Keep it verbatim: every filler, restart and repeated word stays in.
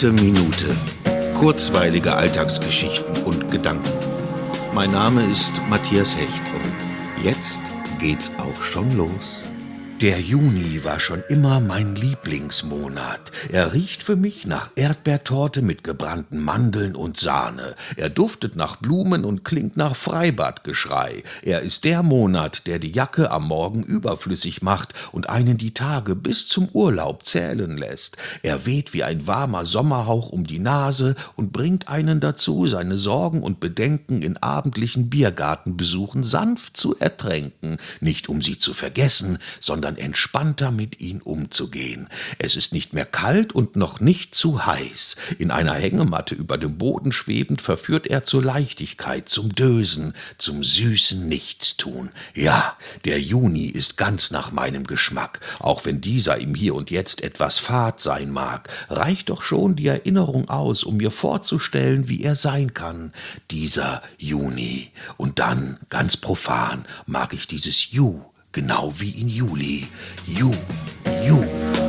Gute Minute. Kurzweilige Alltagsgeschichten und Gedanken. Mein Name ist Matthias Hecht und jetzt geht's auch schon los. Der Juni war schon immer mein Lieblingsmonat. Er riecht für mich nach Erdbeertorte mit gebrannten Mandeln und Sahne. Er duftet nach Blumen und klingt nach Freibadgeschrei. Er ist der Monat, der die Jacke am Morgen überflüssig macht und einen die Tage bis zum Urlaub zählen lässt. Er weht wie ein warmer Sommerhauch um die Nase und bringt einen dazu, seine Sorgen und Bedenken in abendlichen Biergartenbesuchen sanft zu ertränken. Nicht um sie zu vergessen, sondern entspannter mit ihnen umzugehen. Es ist nicht mehr kalt und noch nicht zu heiß. In einer Hängematte über dem Boden schwebend verführt er zur Leichtigkeit, zum Dösen, zum süßen Nichtstun. Ja, der Juni ist ganz nach meinem Geschmack, auch wenn dieser im Hier und Jetzt etwas fad sein mag. Reicht doch schon die Erinnerung aus, um mir vorzustellen, wie er sein kann, dieser Juni. Und dann, ganz profan, mag ich dieses Ju, genau wie in Juli. Ju, Ju.